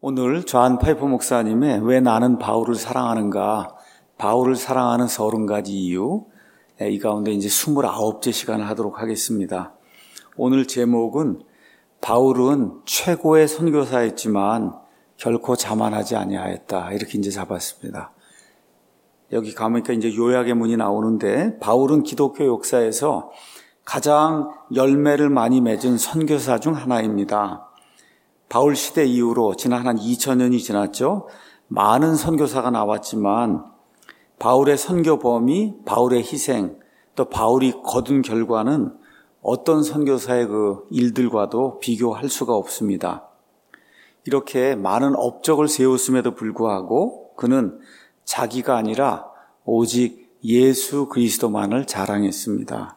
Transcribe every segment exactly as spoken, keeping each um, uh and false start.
오늘 존 파이퍼 목사님의 왜 나는 바울을 사랑하는가, 바울을 사랑하는 서른 가지 이유, 이 가운데 이제 스물아홉째 시간을 하도록 하겠습니다. 오늘 제목은 바울은 최고의 선교사였지만 결코 자만하지 아니하였다, 이렇게 이제 잡았습니다. 여기 가보니까 이제 요약의 문이 나오는데, 바울은 기독교 역사에서 가장 열매를 많이 맺은 선교사 중 하나입니다. 바울 시대 이후로 지난 한 이천 년이 지났죠. 많은 선교사가 나왔지만 바울의 선교 범위, 바울의 희생, 또 바울이 거둔 결과는 어떤 선교사의 그 일들과도 비교할 수가 없습니다. 이렇게 많은 업적을 세웠음에도 불구하고 그는 자기가 아니라 오직 예수 그리스도만을 자랑했습니다.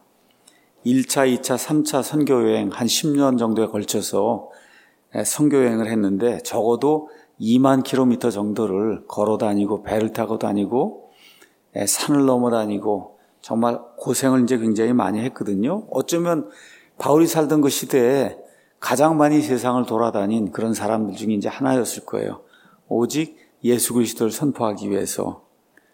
일 차, 이 차, 삼 차 선교여행 한 십 년 정도에 걸쳐서 선교여행을 했는데 적어도 이만 킬로미터 정도를 걸어 다니고 배를 타고 다니고 산을 넘어 다니고 정말 고생을 이제 굉장히 많이 했거든요. 어쩌면 바울이 살던 그 시대에 가장 많이 세상을 돌아다닌 그런 사람들 중에 이제 하나였을 거예요. 오직 예수 그리스도를 선포하기 위해서.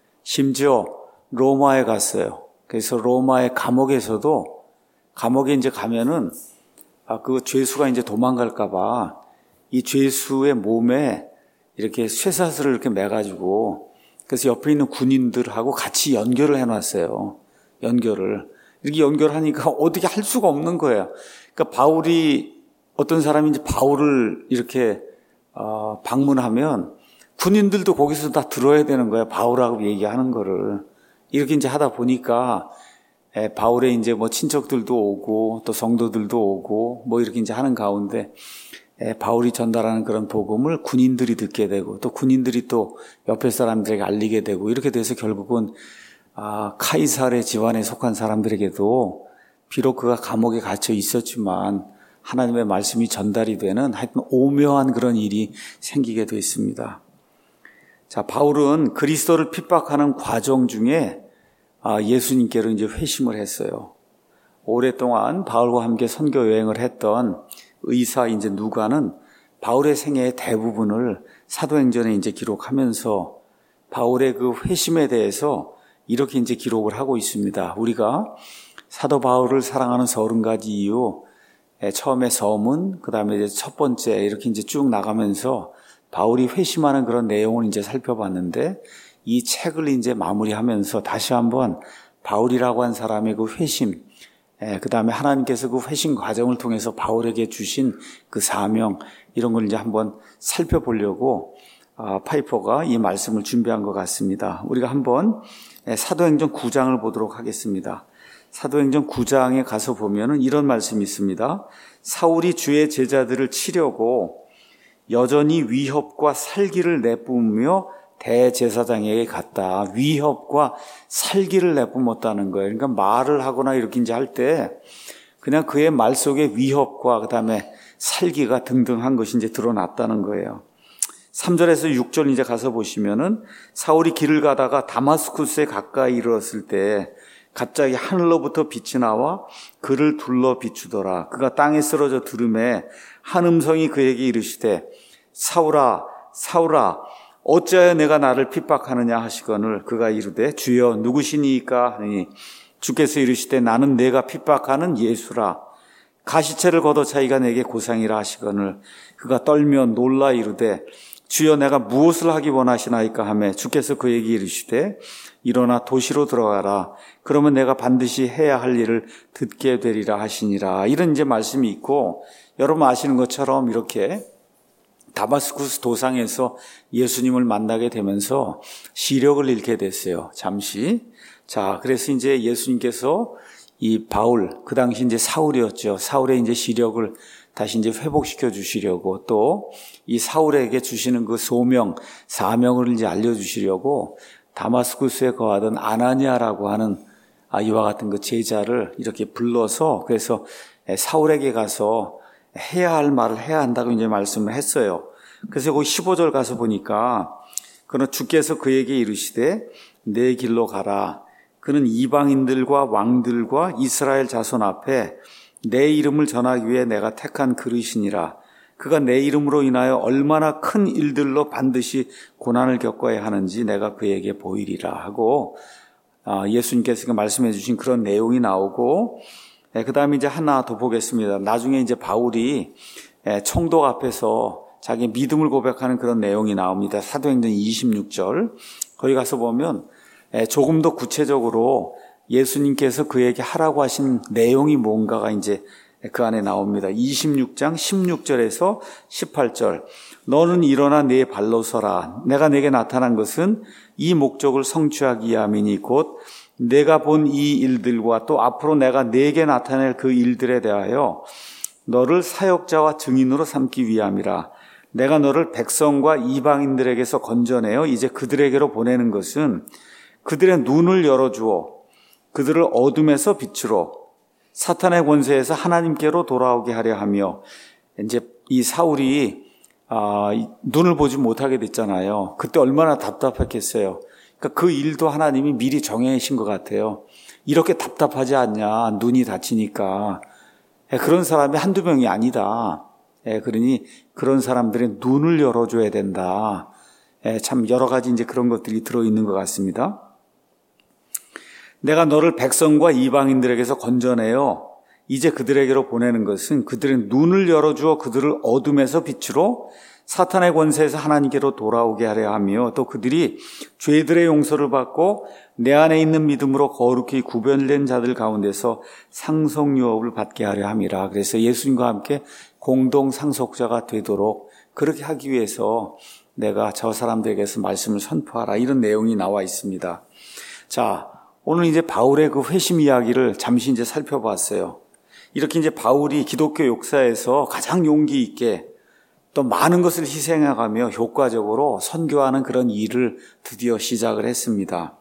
심지어 로마에 갔어요. 그래서 로마의 감옥에서도 감옥에 이제 가면은 아, 그 죄수가 이제 도망갈까봐 이 죄수의 몸에 이렇게 쇠사슬을 이렇게 매가지고, 그래서 옆에 있는 군인들하고 같이 연결을 해놨어요. 연결을. 이렇게 연결하니까 어떻게 할 수가 없는 거예요. 그러니까 바울이, 어떤 사람이 이제 바울을 이렇게, 어, 방문하면 군인들도 거기서 다 들어야 되는 거예요. 바울하고 얘기하는 거를. 이렇게 이제 하다 보니까 에, 바울의 이제 뭐 친척들도 오고 또 성도들도 오고 뭐 이렇게 이제 하는 가운데 에, 바울이 전달하는 그런 복음을 군인들이 듣게 되고 또 군인들이 또 옆에 사람들에게 알리게 되고 이렇게 돼서 결국은 아, 카이사르의 집안에 속한 사람들에게도 비록 그가 감옥에 갇혀 있었지만 하나님의 말씀이 전달이 되는 하여튼 오묘한 그런 일이 생기게 됐습니다. 자, 바울은 그리스도를 핍박하는 과정 중에 아, 예수님께로 이제 회심을 했어요. 오랫동안 바울과 함께 선교 여행을 했던 의사 이제 누가는 바울의 생애의 대부분을 사도행전에 이제 기록하면서 바울의 그 회심에 대해서 이렇게 이제 기록을 하고 있습니다. 우리가 사도 바울을 사랑하는 서른 가지 이유, 처음에 서문, 그 다음에 이제 첫 번째 이렇게 이제 쭉 나가면서 바울이 회심하는 그런 내용을 이제 살펴봤는데, 이 책을 이제 마무리하면서 다시 한번 바울이라고 한 사람의 그 회심, 그 다음에 하나님께서 그 회심 과정을 통해서 바울에게 주신 그 사명, 이런 걸 이제 한번 살펴보려고 파이퍼가 이 말씀을 준비한 것 같습니다. 우리가 한번 사도행전 구 장을 보도록 하겠습니다. 사도행전 구 장에 가서 보면은 이런 말씀이 있습니다. 사울이 주의 제자들을 치려고 여전히 위협과 살기를 내뿜으며 대제사장에게 갔다. 위협과 살기를 내뿜었다는 거예요. 그러니까 말을 하거나 이렇게 이제 할 때 그냥 그의 말 속에 위협과 그 다음에 살기가 등등한 것이 이제 드러났다는 거예요. 삼 절에서 육 절 이제 가서 보시면은 사울이 길을 가다가 다마스쿠스에 가까이 이르렀을 때 갑자기 하늘로부터 빛이 나와 그를 둘러 비추더라. 그가 땅에 쓰러져 들음에 한 음성이 그에게 이르시되 사울아 사울아 어찌하여 내가 나를 핍박하느냐 하시거늘 그가 이르되 주여 누구시니까 하니 주께서 이르시되 나는 내가 핍박하는 예수라. 가시체를 걷어차기가 내게 고상이라 하시거늘 그가 떨며 놀라 이르되 주여 내가 무엇을 하기 원하시나이까 하매 주께서 그에게 이르시되 일어나 도시로 들어가라. 그러면 내가 반드시 해야 할 일을 듣게 되리라 하시니라. 이런 이제 말씀이 있고, 여러분 아시는 것처럼 이렇게 다마스쿠스 도상에서 예수님을 만나게 되면서 시력을 잃게 됐어요. 잠시. 자, 그래서 이제 예수님께서 이 바울, 그 당시 이제 사울이었죠. 사울의 이제 시력을 다시 이제 회복시켜 주시려고, 또 이 사울에게 주시는 그 소명, 사명을 이제 알려주시려고 다마스쿠스에 거하던 아나니아라고 하는 이와 같은 그 제자를 이렇게 불러서, 그래서 사울에게 가서 해야 할 말을 해야 한다고 이제 말씀을 했어요. 그래서 그 십오 절 가서 보니까 그는 주께서 그에게 이르시되 내 길로 가라. 그는 이방인들과 왕들과 이스라엘 자손 앞에 내 이름을 전하기 위해 내가 택한 그릇이니라. 그가 내 이름으로 인하여 얼마나 큰 일들로 반드시 고난을 겪어야 하는지 내가 그에게 보이리라 하고 예수님께서 말씀해 주신 그런 내용이 나오고, 그 다음에 이제 하나 더 보겠습니다. 나중에 이제 바울이 총독 앞에서 자기 믿음을 고백하는 그런 내용이 나옵니다. 사도행전 이십육 절. 거기 가서 보면 조금 더 구체적으로 예수님께서 그에게 하라고 하신 내용이 뭔가가 이제 그 안에 나옵니다. 이십육 장 십육 절에서 십팔 절. 너는 일어나 네 발로 서라. 내가 내게 나타난 것은 이 목적을 성취하기 위함이니 곧 내가 본 이 일들과 또 앞으로 내가 네게 나타낼 그 일들에 대하여 너를 사역자와 증인으로 삼기 위함이라. 내가 너를 백성과 이방인들에게서 건져내어 이제 그들에게로 보내는 것은 그들의 눈을 열어주어 그들을 어둠에서 빛으로 사탄의 권세에서 하나님께로 돌아오게 하려 하며, 이제 이 사울이 아, 눈을 보지 못하게 됐잖아요. 그때 얼마나 답답했겠어요. 그러니까 그 일도 하나님이 미리 정해신 것 같아요. 이렇게 답답하지 않냐, 눈이 다치니까. 그런 사람이 한두 명이 아니다. 그러니 그런 사람들의 눈을 열어줘야 된다. 참 여러 가지 이제 그런 것들이 들어있는 것 같습니다. 내가 너를 백성과 이방인들에게서 건져내어 이제 그들에게로 보내는 것은 그들의 눈을 열어주어 그들을 어둠에서 빛으로 사탄의 권세에서 하나님께로 돌아오게 하려 하며, 또 그들이 죄들의 용서를 받고 내 안에 있는 믿음으로 거룩히 구별된 자들 가운데서 상속유업을 받게 하려 함이라. 그래서 예수님과 함께 공동 상속자가 되도록 그렇게 하기 위해서 내가 저 사람들에게서 말씀을 선포하라, 이런 내용이 나와 있습니다. 자, 오늘 이제 바울의 그 회심 이야기를 잠시 이제 살펴봤어요. 이렇게 이제 바울이 기독교 역사에서 가장 용기 있게 또 많은 것을 희생해가며 효과적으로 선교하는 그런 일을 드디어 시작을 했습니다.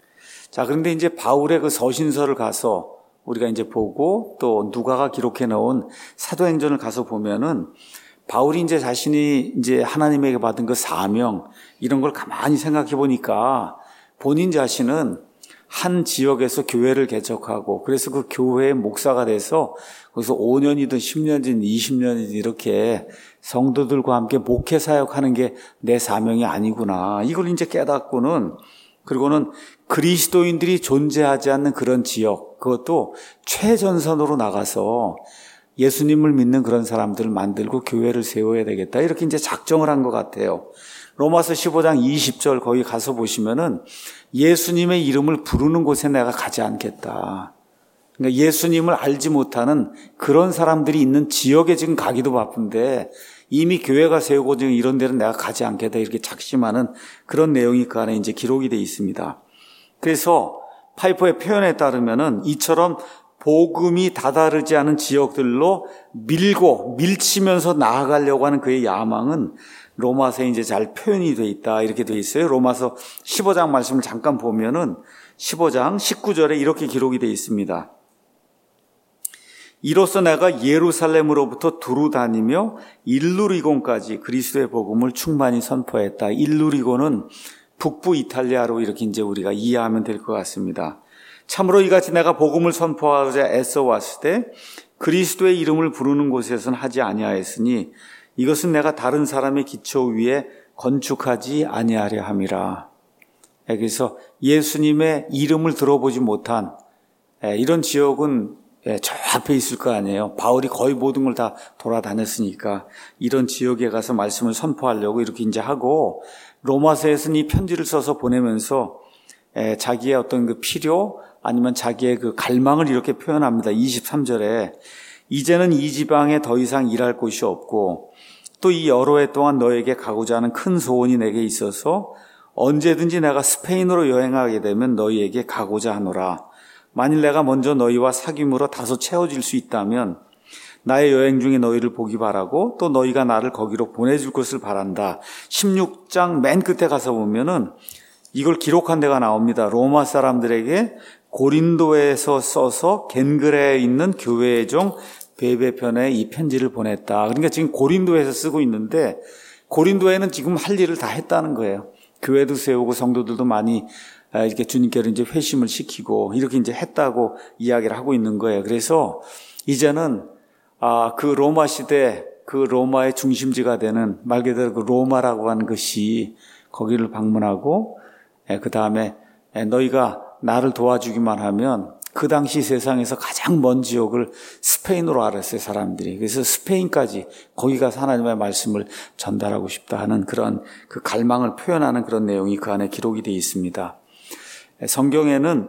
자, 그런데 이제 바울의 그 서신서를 가서 우리가 이제 보고 또 누가가 기록해 놓은 사도행전을 가서 보면은 바울이 이제 자신이 이제 하나님에게 받은 그 사명, 이런 걸 가만히 생각해 보니까 본인 자신은 한 지역에서 교회를 개척하고, 그래서 그 교회의 목사가 돼서 거기서 오 년이든 십 년이든 이십 년이든 이렇게 성도들과 함께 목회 사역하는 게 내 사명이 아니구나, 이걸 이제 깨닫고는, 그리고는 그리스도인들이 존재하지 않는 그런 지역, 그것도 최전선으로 나가서 예수님을 믿는 그런 사람들을 만들고 교회를 세워야 되겠다, 이렇게 이제 작정을 한 것 같아요. 로마서 십오 장 이십 절 거기 가서 보시면은 예수님의 이름을 부르는 곳에 내가 가지 않겠다. 그러니까 예수님을 알지 못하는 그런 사람들이 있는 지역에 지금 가기도 바쁜데 이미 교회가 세우고 지금 이런 데는 내가 가지 않겠다, 이렇게 작심하는 그런 내용이 그 안에 이제 기록이 되어 있습니다. 그래서 파이퍼의 표현에 따르면은 이처럼 복음이 다다르지 않은 지역들로 밀고 밀치면서 나아가려고 하는 그의 야망은 로마서에 이제 잘 표현이 되어 있다, 이렇게 되어 있어요. 로마서 십오 장 말씀을 잠깐 보면은 십오 장 십구 절에 이렇게 기록이 되어 있습니다. 이로써 내가 예루살렘으로부터 두루 다니며 일루리곤까지 그리스도의 복음을 충만히 선포했다. 일루리곤은 북부 이탈리아로 이렇게 이제 우리가 이해하면 될 것 같습니다. 참으로 이같이 내가 복음을 선포하고자 애써 왔을 때 그리스도의 이름을 부르는 곳에서는 하지 아니하였으니 이것은 내가 다른 사람의 기초 위에 건축하지 아니하려 함이라. 그래서 예수님의 이름을 들어보지 못한 이런 지역은 저 앞에 있을 거 아니에요. 바울이 거의 모든 걸 다 돌아다녔으니까 이런 지역에 가서 말씀을 선포하려고 이렇게 이제 하고, 로마서에서는 이 편지를 써서 보내면서 자기의 어떤 그 필요 아니면 자기의 그 갈망을 이렇게 표현합니다. 이십삼 절에 이제는 이 지방에 더 이상 일할 곳이 없고 또 이 여러 해 동안 너에게 가고자 하는 큰 소원이 내게 있어서 언제든지 내가 스페인으로 여행하게 되면 너희에게 가고자 하노라. 만일 내가 먼저 너희와 사귐으로 다소 채워질 수 있다면 나의 여행 중에 너희를 보기 바라고 또 너희가 나를 거기로 보내줄 것을 바란다. 십육 장 맨 끝에 가서 보면은 이걸 기록한 데가 나옵니다. 로마 사람들에게 고린도에서 써서 겐그레에 있는 교회의 종 베베편에 이 편지를 보냈다. 그러니까 지금 고린도에서 쓰고 있는데 고린도에는 지금 할 일을 다 했다는 거예요. 교회도 세우고 성도들도 많이 이렇게 주님께로 이제 회심을 시키고 이렇게 이제 했다고 이야기를 하고 있는 거예요. 그래서 이제는 아, 그 로마 시대 그 로마의 중심지가 되는 말 그대로 그 로마라고 하는 것이 거기를 방문하고 그 다음에 너희가 나를 도와주기만 하면 그 당시 세상에서 가장 먼 지역을 스페인으로 알았어요, 사람들이. 그래서 스페인까지 거기 가서 하나님의 말씀을 전달하고 싶다 하는 그런 그 갈망을 표현하는 그런 내용이 그 안에 기록이 되어 있습니다. 성경에는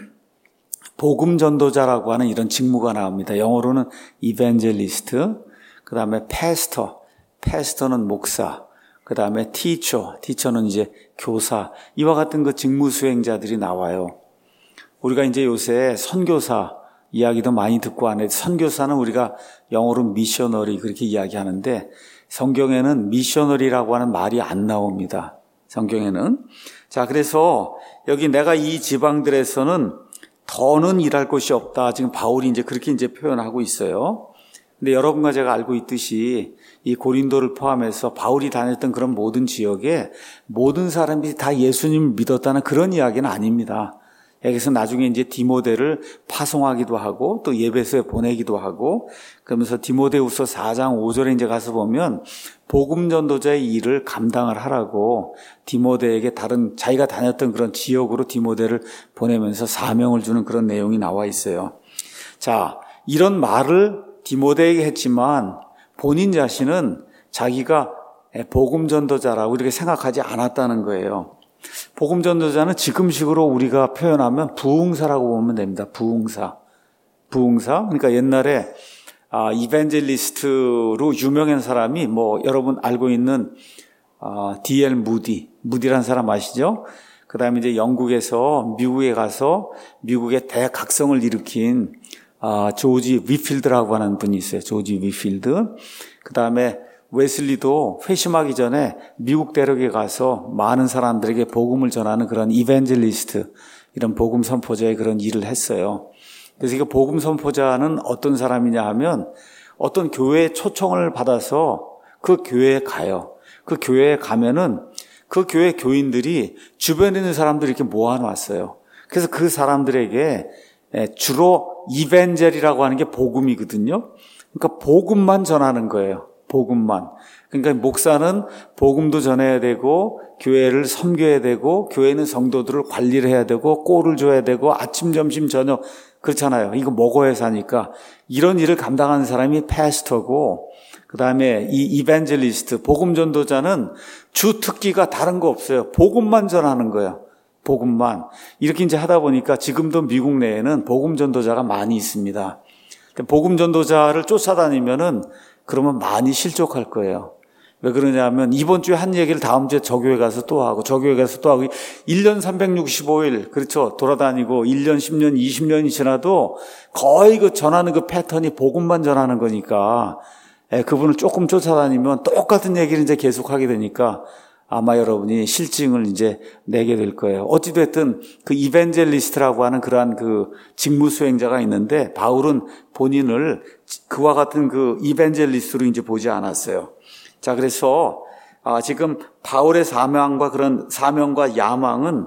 복음 전도자라고 하는 이런 직무가 나옵니다. 영어로는 evangelist, 그 다음에 pastor, pastor는 목사, 그 다음에 teacher, teacher는 이제 교사, 이와 같은 그 직무 수행자들이 나와요. 우리가 이제 요새 선교사 이야기도 많이 듣고 하는데, 선교사는 우리가 영어로 미셔너리 그렇게 이야기하는데 성경에는 미셔너리라고 하는 말이 안 나옵니다. 성경에는. 자, 그래서 여기 내가 이 지방들에서는 더는 일할 곳이 없다. 지금 바울이 이제 그렇게 이제 표현하고 있어요. 근데 여러분과 제가 알고 있듯이 이 고린도를 포함해서 바울이 다녔던 그런 모든 지역에 모든 사람들이 다 예수님을 믿었다는 그런 이야기는 아닙니다. 여기서 나중에 이제 디모데를 파송하기도 하고 또 예배소에 보내기도 하고, 그러면서 디모데후서 사 장 오 절에 이제 가서 보면 복음 전도자의 일을 감당을 하라고 디모데에게 다른 자기가 다녔던 그런 지역으로 디모데를 보내면서 사명을 주는 그런 내용이 나와 있어요. 자, 이런 말을 디모데에게 했지만 본인 자신은 자기가 복음 전도자라고 이렇게 생각하지 않았다는 거예요. 복음 전도자는 지금식으로 우리가 표현하면 부흥사라고 보면 됩니다. 부흥사. 부흥사. 그러니까 옛날에 아, 이벤젤리스트로 유명한 사람이 뭐 여러분 알고 있는 아, 디 엘 무디. 무디라는 사람 아시죠? 그 다음에 이제 영국에서 미국에 가서 미국의 대각성을 일으킨 아, 조지 위필드라고 하는 분이 있어요. 조지 위필드. 그 다음에 웨슬리도 회심하기 전에 미국 대륙에 가서 많은 사람들에게 복음을 전하는 그런 이벤젤리스트, 이런 복음 선포자의 그런 일을 했어요. 그래서 이 복음 선포자는 어떤 사람이냐 하면 어떤 교회에 초청을 받아서 그 교회에 가요. 그 교회에 가면은 그 교회 교인들이 주변에 있는 사람들이 이렇게 모아놨어요. 그래서 그 사람들에게 주로 이벤젤이라고 하는 게 복음이거든요. 그러니까 복음만 전하는 거예요. 복음만. 그러니까 목사는 복음도 전해야 되고 교회를 섬겨야 되고 교회는 성도들을 관리를 해야 되고 꼴을 줘야 되고 아침 점심 저녁 그렇잖아요. 이거 먹어야 사니까 이런 일을 감당하는 사람이 패스터고, 그 다음에 이 이벤젤리스트 복음 전도자는 주 특기가 다른 거 없어요. 복음만 전하는 거예요. 복음만. 이렇게 이제 하다 보니까 지금도 미국 내에는 복음 전도자가 많이 있습니다. 복음 전도자를 쫓아다니면은 그러면 많이 실족할 거예요. 왜 그러냐면 이번 주에 한 얘기를 다음 주에 저 교회 가서 또 하고 저 교회 가서 또 하고 일 년 삼백육십오 일 그렇죠. 돌아다니고 일 년, 십 년, 이십 년이 지나도 거의 그 전하는 그 패턴이 복음만 전하는 거니까 예, 그분을 조금 쫓아다니면 똑같은 얘기를 이제 계속하게 되니까 아마 여러분이 실증을 이제 내게 될 거예요. 어찌됐든 그 이벤젤리스트라고 하는 그러한 그 직무 수행자가 있는데 바울은 본인을 그와 같은 그 이벤젤리스트로 이제 보지 않았어요. 자, 그래서 아, 지금 바울의 사명과 그런 사명과 야망은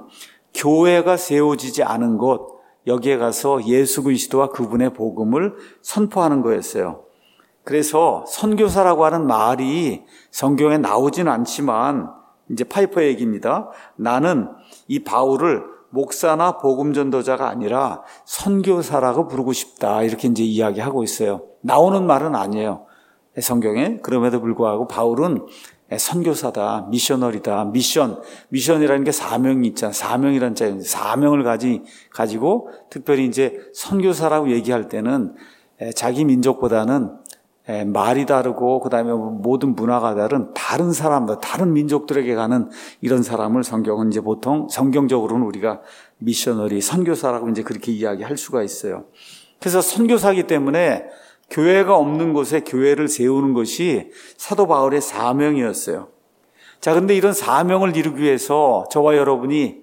교회가 세워지지 않은 곳, 여기에 가서 예수 그리스도와 그분의 복음을 선포하는 거였어요. 그래서 선교사라고 하는 말이 성경에 나오진 않지만 이제 파이퍼 얘기입니다. 나는 이 바울을 목사나 복음 전도자가 아니라 선교사라고 부르고 싶다. 이렇게 이제 이야기하고 있어요. 나오는 말은 아니에요. 성경에. 그럼에도 불구하고 바울은 선교사다, 미셔너리다. 미션, 미션이라는 게 사명이 있잖아. 사명이라는 자, 사명을 가지, 가지고 특별히 이제 선교사라고 얘기할 때는 자기 민족보다는 말이 다르고 그다음에 모든 문화가 다른 다른 사람들, 다른 민족들에게 가는 이런 사람을 성경은 이제 보통 성경적으로는 우리가 미셔너리, 선교사라고 이제 그렇게 이야기할 수가 있어요. 그래서 선교사이기 때문에 교회가 없는 곳에 교회를 세우는 것이 사도 바울의 사명이었어요. 자, 근데 이런 사명을 이루기 위해서 저와 여러분이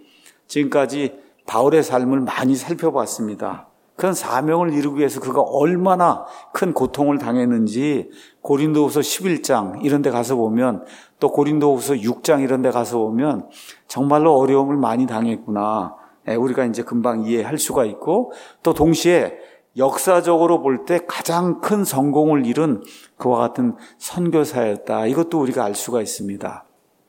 지금까지 바울의 삶을 많이 살펴봤습니다. 그런 사명을 이루기 위해서 그가 얼마나 큰 고통을 당했는지 고린도후서 십일 장 이런 데 가서 보면, 또 고린도후서 육 장 이런 데 가서 보면 정말로 어려움을 많이 당했구나. 우리가 이제 금방 이해할 수가 있고, 또 동시에 역사적으로 볼 때 가장 큰 성공을 이룬 그와 같은 선교사였다. 이것도 우리가 알 수가 있습니다.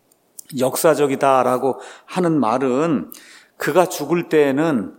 역사적이다라고 하는 말은 그가 죽을 때에는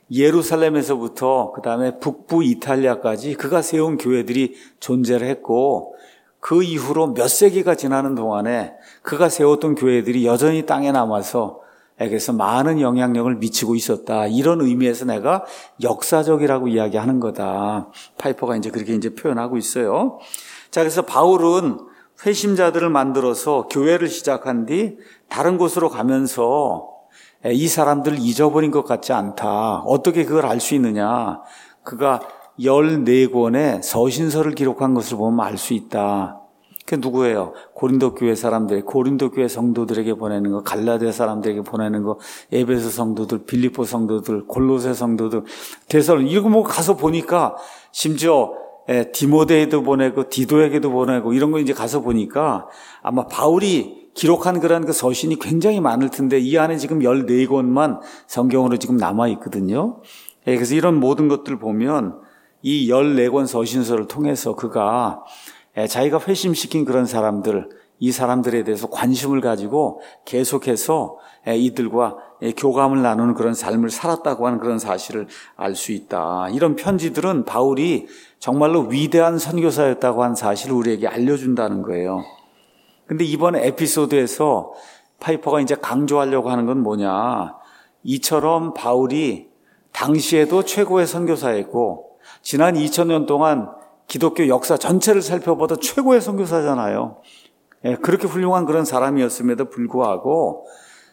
예루살렘에서부터 그 다음에 북부 이탈리아까지 그가 세운 교회들이 존재를 했고, 그 이후로 몇 세기가 지나는 동안에 그가 세웠던 교회들이 여전히 땅에 남아서 에게서 많은 영향력을 미치고 있었다. 이런 의미에서 내가 역사적이라고 이야기하는 거다. 파이퍼가 이제 그렇게 이제 표현하고 있어요. 자, 그래서 바울은 회심자들을 만들어서 교회를 시작한 뒤 다른 곳으로 가면서 이 사람들을 잊어버린 것 같지 않다. 어떻게 그걸 알 수 있느냐? 그가 열네 권의 서신서를 기록한 것을 보면 알 수 있다. 그게 누구예요? 고린도 교회 사람들, 고린도 교회 성도들에게 보내는 거, 갈라디아 사람들에게 보내는 거, 에베소 성도들, 빌립보 성도들, 골로새 성도들, 데살로니가, 이거 뭐 가서 보니까 심지어 디모데에도 보내고 디도에게도 보내고 이런 거 이제 가서 보니까 아마 바울이 기록한 그런 그 서신이 굉장히 많을 텐데 이 안에 지금 열네 권만 성경으로 지금 남아 있거든요. 그래서 이런 모든 것들 보면 이 열네 권 서신서를 통해서 그가 자기가 회심시킨 그런 사람들, 이 사람들에 대해서 관심을 가지고 계속해서 이들과 교감을 나누는 그런 삶을 살았다고 하는 그런 사실을 알 수 있다. 이런 편지들은 바울이 정말로 위대한 선교사였다고 하는 사실을 우리에게 알려준다는 거예요. 근데 이번 에피소드에서 파이퍼가 이제 강조하려고 하는 건 뭐냐. 이처럼 바울이 당시에도 최고의 선교사였고 지난 이천 년 동안 기독교 역사 전체를 살펴봐도 최고의 선교사잖아요. 예, 그렇게 훌륭한 그런 사람이었음에도 불구하고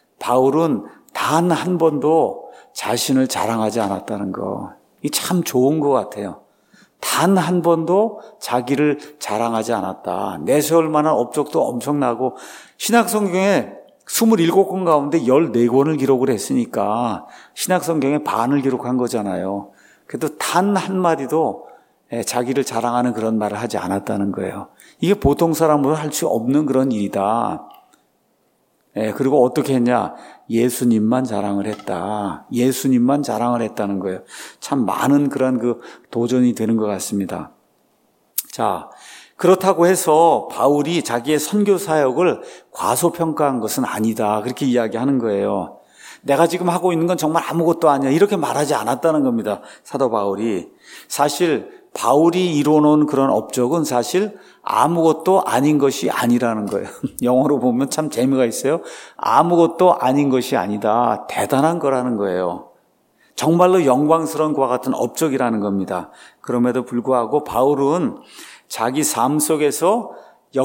바울은 단 한 번도 자신을 자랑하지 않았다는 거. 이 참 좋은 것 같아요. 단 한 번도 자기를 자랑하지 않았다. 내세울 만한 업적도 엄청나고 신약성경에 이십칠 권 가운데 열네 권을 기록을 했으니까 신약성경의 반을 기록한 거잖아요. 그래도 단 한마디도 자기를 자랑하는 그런 말을 하지 않았다는 거예요. 이게 보통 사람으로 할 수 없는 그런 일이다. 그리고 어떻게 했냐? 예수님만 자랑을 했다. 예수님만 자랑을 했다는 거예요. 참 많은 그런 그 도전이 되는 것 같습니다. 자, 그렇다고 해서 바울이 자기의 선교 사역을 과소평가한 것은 아니다. 그렇게 이야기하는 거예요. 내가 지금 하고 있는 건 정말 아무것도 아니야. 이렇게 말하지 않았다는 겁니다. 사도 바울이. 사실 바울이 이뤄놓은 그런 업적은 사실 아무것도 아닌 것이 아니라는 거예요. 영어로 보면 참 재미가 있어요. 아무것도 아닌 것이 아니다. 대단한 거라는 거예요. 정말로 영광스러운 그와 같은 업적이라는 겁니다. 그럼에도 불구하고 바울은 자기 삶 속에서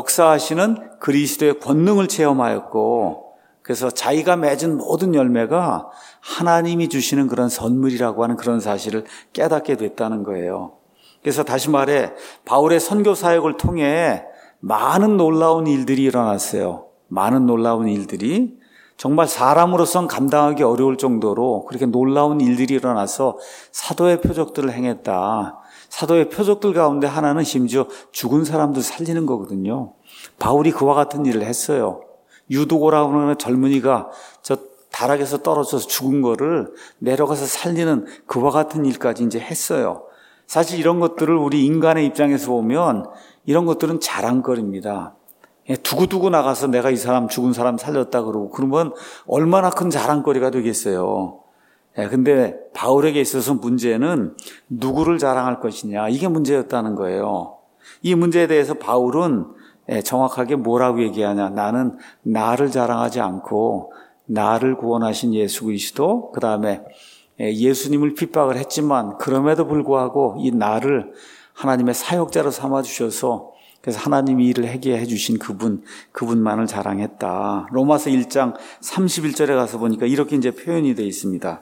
역사하시는 그리스도의 권능을 체험하였고, 그래서 자기가 맺은 모든 열매가 하나님이 주시는 그런 선물이라고 하는 그런 사실을 깨닫게 됐다는 거예요. 그래서 다시 말해 바울의 선교 사역을 통해 많은 놀라운 일들이 일어났어요. 많은 놀라운 일들이 정말 사람으로선 감당하기 어려울 정도로 그렇게 놀라운 일들이 일어나서 사도의 표적들을 행했다. 사도의 표적들 가운데 하나는 심지어 죽은 사람들 살리는 거거든요. 바울이 그와 같은 일을 했어요. 유도고라고 하는 젊은이가 저 다락에서 떨어져서 죽은 거를 내려가서 살리는 그와 같은 일까지 이제 했어요. 사실 이런 것들을 우리 인간의 입장에서 보면 이런 것들은 자랑거리입니다. 두고두고 나가서 내가 이 사람 죽은 사람 살렸다 그러고 그러면 얼마나 큰 자랑거리가 되겠어요. 근데 바울에게 있어서 문제는 누구를 자랑할 것이냐, 이게 문제였다는 거예요. 이 문제에 대해서 바울은 정확하게 뭐라고 얘기하냐. 나는 나를 자랑하지 않고 나를 구원하신 예수 그리스도, 그 다음에 예수님을 핍박을 했지만 그럼에도 불구하고 이 나를 하나님의 사역자로 삼아주셔서 그래서 하나님이 일을 하게 해주신 그분, 그분만을 자랑했다. 로마서 일 장 삼십일 절에 가서 보니까 이렇게 이제 표현이 되어 있습니다.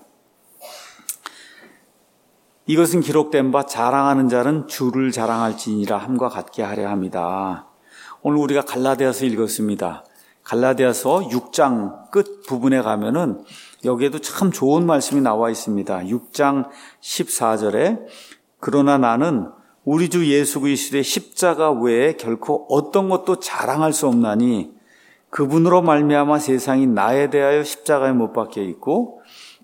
이것은 기록된 바 자랑하는 자는 주를 자랑할지니라 함과 같게 하려 합니다. 오늘 우리가 갈라디아서 읽었습니다. 갈라디아서 육 장 끝 부분에 가면은 여기에도 참 좋은 말씀이 나와 있습니다. 육 장 십사 절에 그러나 나는 우리 주 예수 그리스도의 십자가 외에 결코 어떤 것도 자랑할 수 없나니 그분으로 말미암아 세상이 나에 대하여 십자가에 못 박혀 있고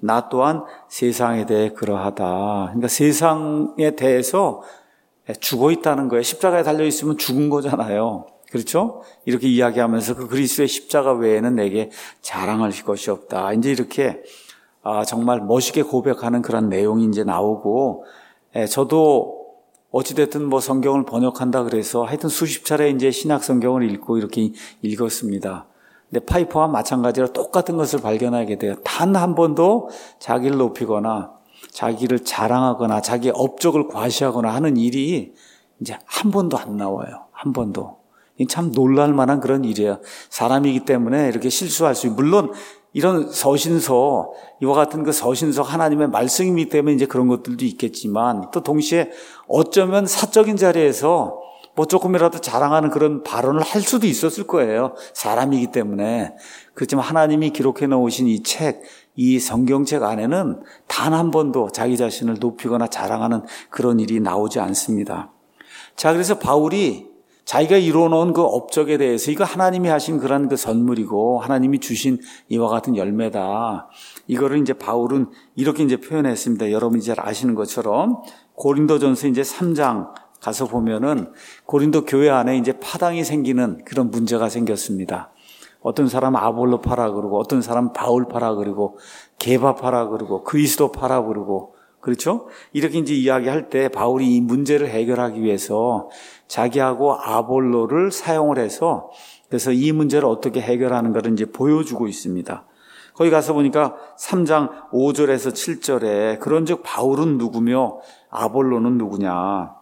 나 또한 세상에 대해 그러하다. 그러니까 세상에 대해서 죽어 있다는 거예요. 십자가에 달려 있으면 죽은 거잖아요. 그렇죠? 이렇게 이야기하면서 그 그리스도의 십자가 외에는 내게 자랑할 것이 없다. 이제 이렇게 아, 정말 멋있게 고백하는 그런 내용이 이제 나오고, 예, 저도 어찌됐든 뭐 성경을 번역한다 그래서 하여튼 수십 차례 이제 신약 성경을 읽고 이렇게 읽었습니다. 근데 파이퍼와 마찬가지로 똑같은 것을 발견하게 돼요. 단 한 번도 자기를 높이거나 자기를 자랑하거나 자기의 업적을 과시하거나 하는 일이 이제 한 번도 안 나와요. 한 번도. 참 놀랄 만한 그런 일이에요. 사람이기 때문에 이렇게 실수할 수 있어요. 물론 이런 서신서, 이와 같은 그 서신서 하나님의 말씀이기 때문에 이제 그런 것들도 있겠지만 또 동시에 어쩌면 사적인 자리에서 뭐 조금이라도 자랑하는 그런 발언을 할 수도 있었을 거예요. 사람이기 때문에. 그렇지만 하나님이 기록해 놓으신 이 책, 이 성경책 안에는 단 한 번도 자기 자신을 높이거나 자랑하는 그런 일이 나오지 않습니다. 자, 그래서 바울이 자기가 이루어놓은 그 업적에 대해서 이거 하나님이 하신 그런 그 선물이고 하나님이 주신 이와 같은 열매다. 이거를 이제 바울은 이렇게 이제 표현했습니다. 여러분이 잘 아시는 것처럼 고린도전서 이제 삼 장 가서 보면은 고린도 교회 안에 이제 파당이 생기는 그런 문제가 생겼습니다. 어떤 사람 아볼로파라 그러고 어떤 사람 바울파라 그러고 게바파라 그러고 그리스도파라 그러고 그렇죠? 이렇게 이제 이야기할 때 바울이 이 문제를 해결하기 위해서 자기하고 아볼로를 사용을 해서 그래서 이 문제를 어떻게 해결하는 것을 이제 보여주고 있습니다. 거기 가서 보니까 삼 장 오 절에서 칠 절에 그런즉 바울은 누구며 아볼로는 누구냐?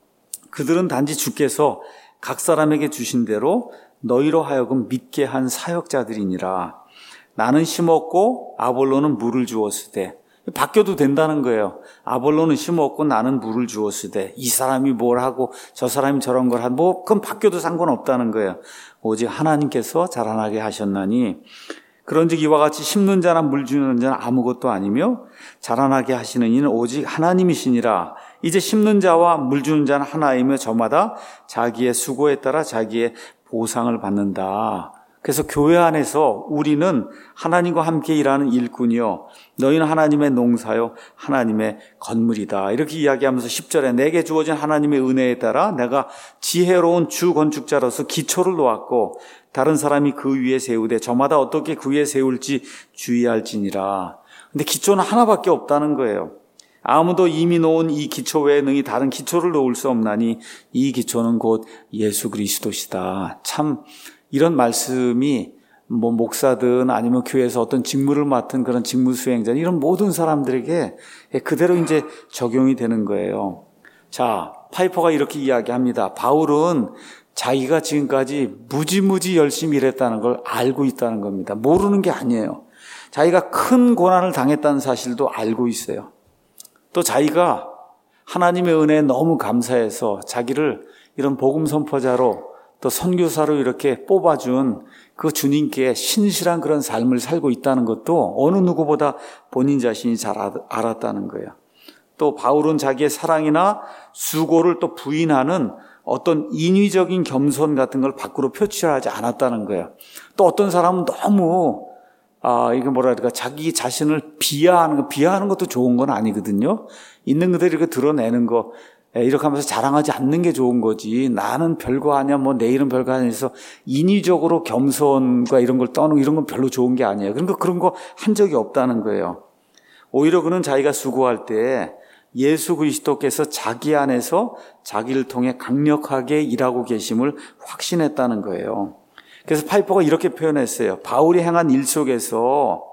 그들은 단지 주께서 각 사람에게 주신 대로 너희로 하여금 믿게 한 사역자들이니라. 나는 심었고 아볼로는 물을 주었으되 바뀌어도 된다는 거예요. 아볼로는 심었고 나는 물을 주었으되 이 사람이 뭘 하고 저 사람이 저런 걸 하고 뭐 그건 바뀌어도 상관없다는 거예요. 오직 하나님께서 자라나게 하셨나니 그런즉 이와 같이 심는 자나 물 주는 자는 아무것도 아니며 자라나게 하시는 이는 오직 하나님이시니라. 이제 심는 자와 물 주는 자는 하나이며 저마다 자기의 수고에 따라 자기의 보상을 받는다. 그래서 교회 안에서 우리는 하나님과 함께 일하는 일꾼이요 너희는 하나님의 농사요 하나님의 건물이다. 이렇게 이야기하면서 십 절에 내게 주어진 하나님의 은혜에 따라 내가 지혜로운 주 건축자로서 기초를 놓았고 다른 사람이 그 위에 세우되 저마다 어떻게 그 위에 세울지 주의할지니라. 근데 기초는 하나밖에 없다는 거예요. 아무도 이미 놓은 이 기초 외에 능히 다른 기초를 놓을 수 없나니 이 기초는 곧 예수 그리스도시다. 참 이런 말씀이 뭐 목사든 아니면 교회에서 어떤 직무를 맡은 그런 직무 수행자 이런 모든 사람들에게 그대로 이제 적용이 되는 거예요. 자, 파이퍼가 이렇게 이야기합니다. 바울은 자기가 지금까지 무지무지 열심히 일했다는 걸 알고 있다는 겁니다. 모르는 게 아니에요. 자기가 큰 고난을 당했다는 사실도 알고 있어요. 또 자기가 하나님의 은혜에 너무 감사해서 자기를 이런 복음 선포자로 또 선교사로 이렇게 뽑아준 그 주님께 신실한 그런 삶을 살고 있다는 것도 어느 누구보다 본인 자신이 잘 알았다는 거예요. 또 바울은 자기의 사랑이나 수고를 또 부인하는 어떤 인위적인 겸손 같은 걸 밖으로 표출하지 않았다는 거예요. 또 어떤 사람은 너무 아, 이게 뭐라 그럴까, 자기 자신을 비하하는 거, 비하하는 것도 좋은 건 아니거든요. 있는 그대로 이렇게 드러내는 거, 이렇게 하면서 자랑하지 않는 게 좋은 거지. 나는 별거 아니야, 뭐 내일은 별거 아니야 해서 인위적으로 겸손과 이런 걸 떠는 이런 건 별로 좋은 게 아니에요. 그러니까 그런 거 한 적이 없다는 거예요. 오히려 그는 자기가 수고할 때 예수 그리스도께서 자기 안에서 자기를 통해 강력하게 일하고 계심을 확신했다는 거예요. 그래서 파이퍼가 이렇게 표현했어요. 바울이 행한 일 속에서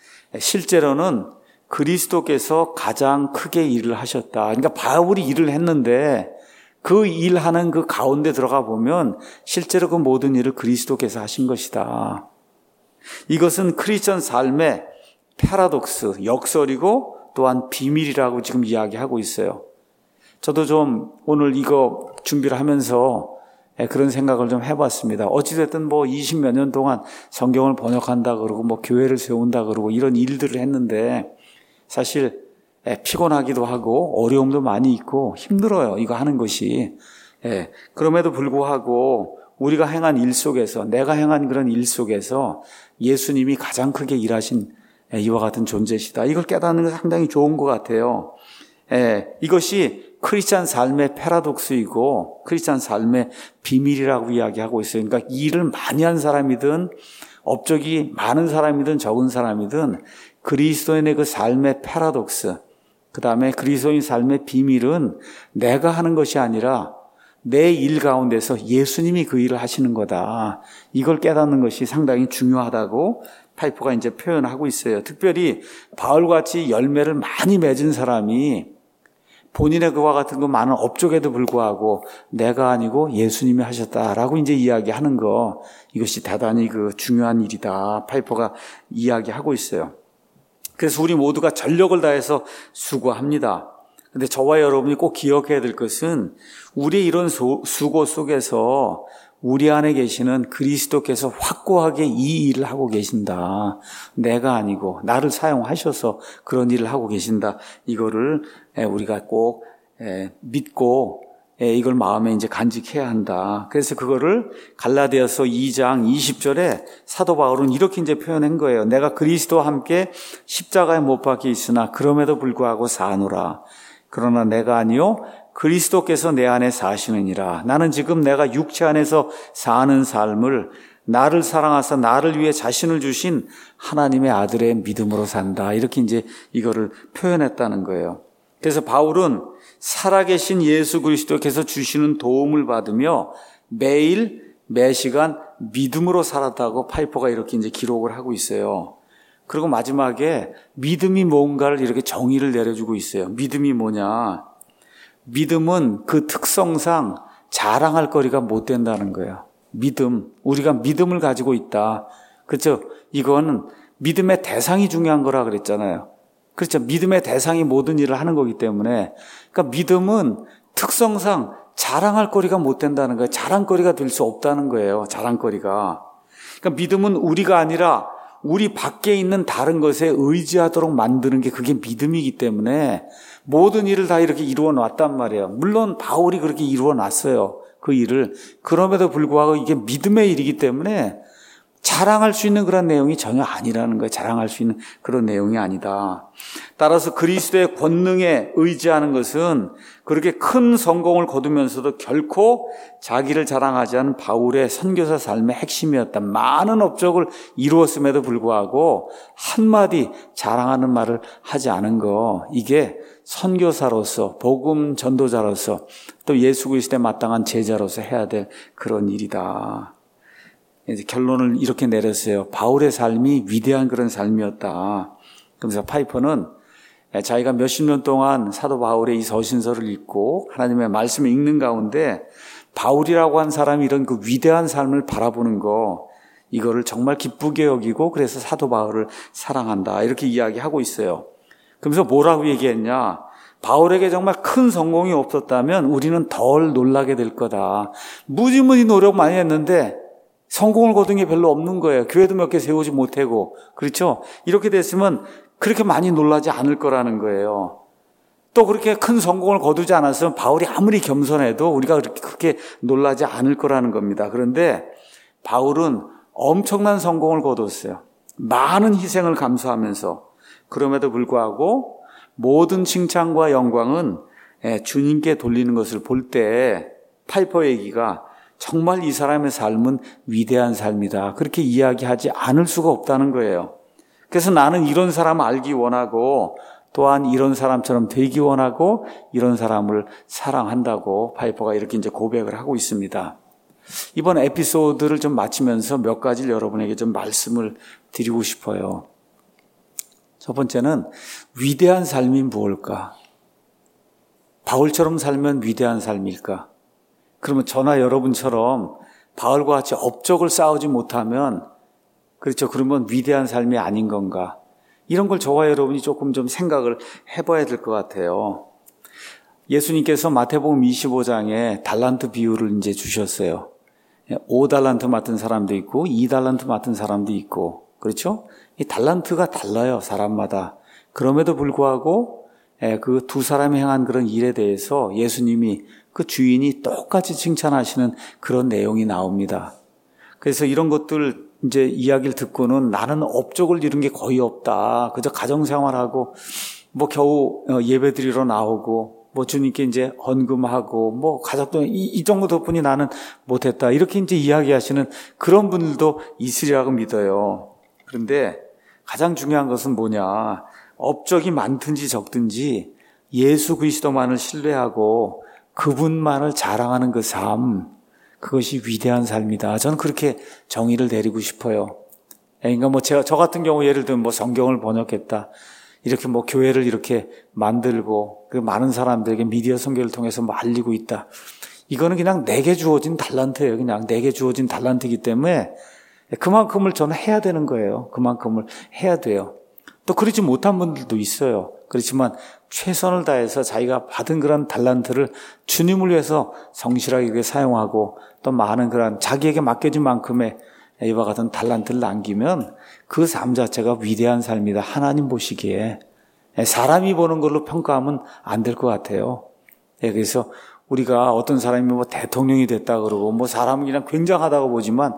실제로는 그리스도께서 가장 크게 일을 하셨다. 그러니까 바울이 일을 했는데 그 일하는 그 가운데 들어가 보면 실제로 그 모든 일을 그리스도께서 하신 것이다. 이것은 크리스천 삶의 패러독스, 역설이고 또한 비밀이라고 지금 이야기하고 있어요. 저도 좀 오늘 이거 준비를 하면서 그런 생각을 좀 해봤습니다. 어찌됐든 뭐 이십몇 년 동안 성경을 번역한다 그러고 뭐 교회를 세운다 그러고 이런 일들을 했는데 사실 피곤하기도 하고 어려움도 많이 있고 힘들어요. 이거 하는 것이. 그럼에도 불구하고 우리가 행한 일 속에서 내가 행한 그런 일 속에서 예수님이 가장 크게 일하신 이와 같은 존재시다. 이걸 깨닫는 게 상당히 좋은 것 같아요. 예, 이것이 크리스찬 삶의 패러독스이고 크리스찬 삶의 비밀이라고 이야기하고 있어요. 그러니까 일을 많이 한 사람이든 업적이 많은 사람이든 적은 사람이든 그리스도인의 그 삶의 패러독스, 그 다음에 그리스도인 삶의 비밀은 내가 하는 것이 아니라 내 일 가운데서 예수님이 그 일을 하시는 거다. 이걸 깨닫는 것이 상당히 중요하다고 파이퍼가 이제 표현하고 있어요. 특별히 바울같이 열매를 많이 맺은 사람이 본인의 그와 같은 그 많은 업적에도 불구하고 내가 아니고 예수님이 하셨다라고 이제 이야기하는 거, 이것이 대단히 그 중요한 일이다. 파이퍼가 이야기하고 있어요. 그래서 우리 모두가 전력을 다해서 수고합니다. 근데 저와 여러분이 꼭 기억해야 될 것은 우리의 이런 수고 속에서 우리 안에 계시는 그리스도께서 확고하게 이 일을 하고 계신다. 내가 아니고 나를 사용하셔서 그런 일을 하고 계신다. 이거를 우리가 꼭 믿고 이걸 마음에 이제 간직해야 한다. 그래서 그거를 갈라디아서 이 장 이십 절에 사도 바울은 이렇게 이제 표현한 거예요. 내가 그리스도와 함께 십자가에 못 박혀 있으나 그럼에도 불구하고 사노라. 그러나 내가 아니요 그리스도께서 내 안에 사시느니라. 나는 지금 내가 육체 안에서 사는 삶을 나를 사랑하사 나를 위해 자신을 주신 하나님의 아들의 믿음으로 산다. 이렇게 이제 이거를 표현했다는 거예요. 그래서 바울은 살아계신 예수 그리스도께서 주시는 도움을 받으며 매일 매시간 믿음으로 살았다고 파이퍼가 이렇게 이제 기록을 하고 있어요. 그리고 마지막에 믿음이 뭔가를 이렇게 정의를 내려주고 있어요. 믿음이 뭐냐? 믿음은 그 특성상 자랑할 거리가 못 된다는 거예요. 믿음, 우리가 믿음을 가지고 있다. 그렇죠? 이거는 믿음의 대상이 중요한 거라 그랬잖아요. 그렇죠? 믿음의 대상이 모든 일을 하는 거기 때문에, 그러니까 믿음은 특성상 자랑할 거리가 못 된다는 거예요. 자랑거리가 될 수 없다는 거예요. 자랑거리가. 그러니까 믿음은 우리가 아니라 우리 밖에 있는 다른 것에 의지하도록 만드는 게 그게 믿음이기 때문에 모든 일을 다 이렇게 이루어 놨단 말이에요. 물론 바울이 그렇게 이루어 놨어요. 그 일을. 그럼에도 불구하고 이게 믿음의 일이기 때문에 자랑할 수 있는 그런 내용이 전혀 아니라는 거예요. 자랑할 수 있는 그런 내용이 아니다. 따라서 그리스도의 권능에 의지하는 것은 그렇게 큰 성공을 거두면서도 결코 자기를 자랑하지 않은 바울의 선교사 삶의 핵심이었다. 많은 업적을 이루었음에도 불구하고 한마디 자랑하는 말을 하지 않은 거, 이게 선교사로서 복음 전도자로서 또 예수 그리스도에 마땅한 제자로서 해야 될 그런 일이다. 이제 결론을 이렇게 내렸어요. 바울의 삶이 위대한 그런 삶이었다. 그래서 파이퍼는 자기가 몇십 년 동안 사도 바울의 이 서신서를 읽고 하나님의 말씀을 읽는 가운데 바울이라고 한 사람이 이런 그 위대한 삶을 바라보는 거, 이거를 정말 기쁘게 여기고 그래서 사도 바울을 사랑한다. 이렇게 이야기하고 있어요. 그러면서 뭐라고 얘기했냐? 바울에게 정말 큰 성공이 없었다면 우리는 덜 놀라게 될 거다. 무지무지 노력 많이 했는데 성공을 거둔 게 별로 없는 거예요. 교회도 몇 개 세우지 못하고. 그렇죠? 이렇게 됐으면 그렇게 많이 놀라지 않을 거라는 거예요. 또 그렇게 큰 성공을 거두지 않았으면 바울이 아무리 겸손해도 우리가 그렇게 놀라지 않을 거라는 겁니다. 그런데 바울은 엄청난 성공을 거뒀어요. 많은 희생을 감수하면서. 그럼에도 불구하고 모든 칭찬과 영광은 주님께 돌리는 것을 볼 때 파이퍼 얘기가 정말 이 사람의 삶은 위대한 삶이다. 그렇게 이야기하지 않을 수가 없다는 거예요. 그래서 나는 이런 사람 알기 원하고 또한 이런 사람처럼 되기 원하고 이런 사람을 사랑한다고 파이퍼가 이렇게 이제 고백을 하고 있습니다. 이번 에피소드를 좀 마치면서 몇 가지를 여러분에게 좀 말씀을 드리고 싶어요. 첫 번째는 위대한 삶이 무엇일까? 바울처럼 살면 위대한 삶일까? 그러면 저나 여러분처럼 바울과 같이 업적을 쌓지 못하면, 그렇죠, 그러면 위대한 삶이 아닌 건가? 이런 걸 저와 여러분이 조금 좀 생각을 해봐야 될 것 같아요. 예수님께서 마태복음 이십오 장에 달란트 비유를 이제 주셨어요. 오 달란트 맡은 사람도 있고 이 달란트 맡은 사람도 있고, 그렇죠? 이 달란트가 달라요, 사람마다. 그럼에도 불구하고 그 두 사람이 행한 그런 일에 대해서 예수님이 그 주인이 똑같이 칭찬하시는 그런 내용이 나옵니다. 그래서 이런 것들 이제 이야기를 듣고는 나는 업적을 이룬 게 거의 없다. 그저 가정생활하고 뭐 겨우 예배드리러 나오고 뭐 주님께 이제 헌금하고 뭐 가족도 이, 이 정도 덕분이 나는 못했다. 이렇게 이제 이야기하시는 그런 분들도 있으리라고 믿어요. 그런데 가장 중요한 것은 뭐냐? 업적이 많든지 적든지 예수 그리스도만을 신뢰하고 그분만을 자랑하는 그 삶, 그것이 위대한 삶이다. 저는 그렇게 정의를 내리고 싶어요. 그러니까 뭐 제가 저 같은 경우 예를 들면 뭐 성경을 번역했다. 이렇게 뭐 교회를 이렇게 만들고 그 많은 사람들에게 미디어 선교를 통해서 뭐 알리고 있다. 이거는 그냥 내게 주어진 달란트예요. 그냥 내게 주어진 달란트이기 때문에 그만큼을 저는 해야 되는 거예요. 그만큼을 해야 돼요. 또 그렇지 못한 분들도 있어요. 그렇지만 최선을 다해서 자기가 받은 그런 달란트를 주님을 위해서 성실하게 사용하고 또 많은 그런 자기에게 맡겨진 만큼의 이와 같은 달란트를 남기면 그 삶 자체가 위대한 삶이다. 하나님 보시기에. 사람이 보는 걸로 평가하면 안 될 것 같아요. 그래서 우리가 어떤 사람이 뭐 대통령이 됐다 그러고 뭐 사람은 그냥 굉장하다고 보지만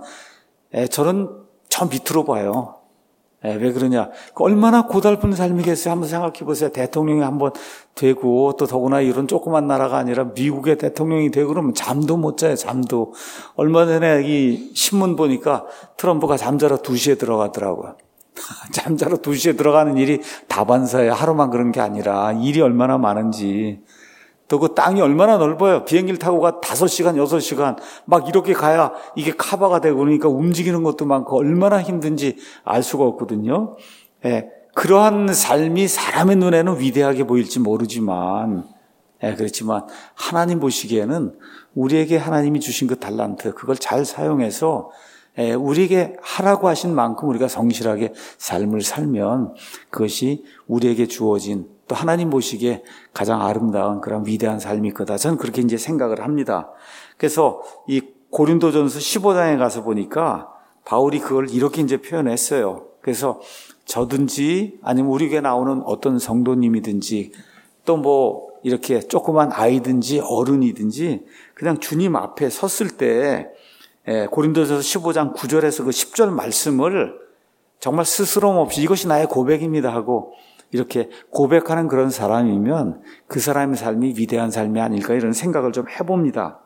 저는 저 밑으로 봐요. 왜 그러냐? 얼마나 고달픈 삶이겠어요? 한번 생각해 보세요. 대통령이 한번 되고 또 더구나 이런 조그만 나라가 아니라 미국의 대통령이 되고 그러면 잠도 못 자요. 잠도. 얼마 전에 이 신문 보니까 트럼프가 잠자러 두 시에 들어가더라고요. 잠자러 두 시에 들어가는 일이 다반사예요. 하루만 그런 게 아니라 일이 얼마나 많은지. 또 그 땅이 얼마나 넓어요. 비행기를 타고 가 다섯 시간, 여섯 시간 막 이렇게 가야 이게 커버가 되고 그러니까 움직이는 것도 많고 얼마나 힘든지 알 수가 없거든요. 예, 그러한 삶이 사람의 눈에는 위대하게 보일지 모르지만 예, 그렇지만 하나님 보시기에는 우리에게 하나님이 주신 그 달란트 그걸 잘 사용해서 예, 우리에게 하라고 하신 만큼 우리가 성실하게 삶을 살면 그것이 우리에게 주어진 또 하나님 보시기에 가장 아름다운 그런 위대한 삶일 거다. 저는 그렇게 이제 생각을 합니다. 그래서 이 고린도전서 십오 장에 가서 보니까 바울이 그걸 이렇게 이제 표현했어요. 그래서 저든지 아니면 우리 교회 나오는 어떤 성도님이든지 또 뭐 이렇게 조그만 아이든지 어른이든지 그냥 주님 앞에 섰을 때 고린도전서 십오 장 구 절에서 그 십 절 말씀을 정말 스스럼 없이 이것이 나의 고백입니다 하고 이렇게 고백하는 그런 사람이면 그 사람의 삶이 위대한 삶이 아닐까 이런 생각을 좀 해봅니다.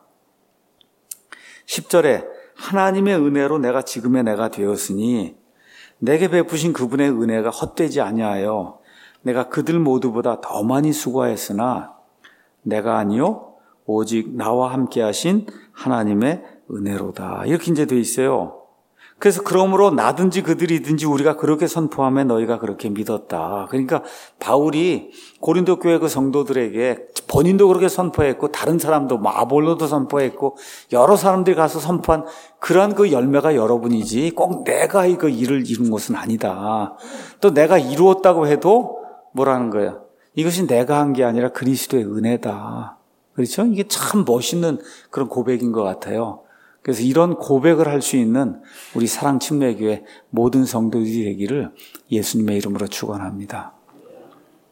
십 절에 하나님의 은혜로 내가 지금의 내가 되었으니 내게 베푸신 그분의 은혜가 헛되지 아니하여 내가 그들 모두보다 더 많이 수고하였으나 내가 아니요 오직 나와 함께 하신 하나님의 은혜로다. 이렇게 이제 돼 있어요. 그래서 그러므로 나든지 그들이든지 우리가 그렇게 선포하면 너희가 그렇게 믿었다. 그러니까 바울이 고린도 교회 그 성도들에게 본인도 그렇게 선포했고 다른 사람도 뭐 아볼로도 선포했고 여러 사람들이 가서 선포한 그런 그 열매가 여러분이지 꼭 내가 이거 일을 이룬 것은 아니다. 또 내가 이루었다고 해도 뭐라는 거예요? 이것이 내가 한 게 아니라 그리스도의 은혜다. 그렇죠? 이게 참 멋있는 그런 고백인 것 같아요. 그래서 이런 고백을 할 수 있는 우리 사랑침례교회 모든 성도들이 되기를 예수님의 이름으로 축원합니다.